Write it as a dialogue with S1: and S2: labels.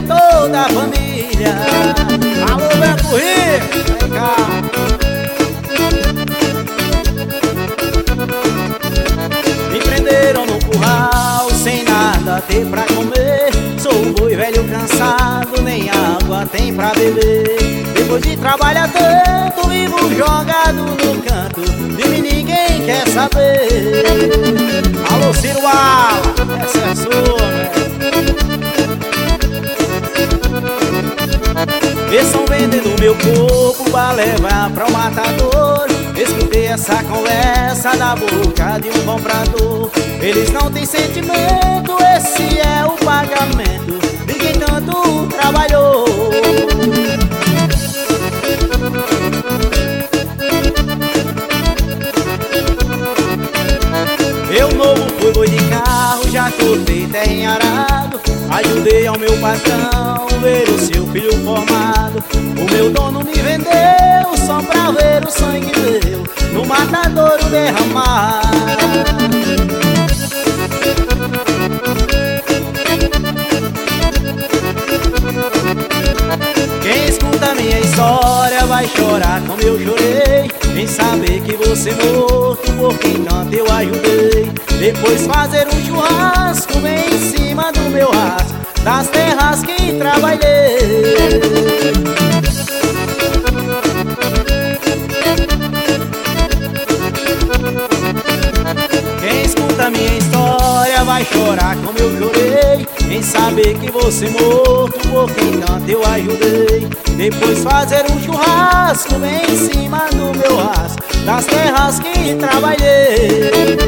S1: toda a família. Alô, Beto Rico, vem cá. Me prenderam no curral, sem nada ter pra comer. Sou um boi velho cansado, nem água tem pra beber. Depois de trabalhar tanto, vivo jogado no canto, de mim ninguém quer saber. Alô, Ciro Ala, essa é a sua, velho. Estão vendendo meu corpo pra levar pra um matador. Escutei essa conversa da boca de um comprador. Eles não têm sentimento, esse é o pagamento de quem tanto trabalhou. Eu novo fui boi de carro, já cortei terra em arado. Ajudei ao meu patrão ver o seu filho formado. O meu dono me vendeu só pra ver o sangue meu no matadouro derramar. Quem escuta minha história vai chorar como eu chorei em saber que você morto por quem tanto eu ajudei. Depois fazer um churrasco bem em cima do meu rastro, das terras que trabalhei. Quem escuta minha história vai chorar como eu chorei em saber que você morto por quem tanto eu ajudei. Depois fazer um churrasco bem em cima do meu rastro, das terras que trabalhei.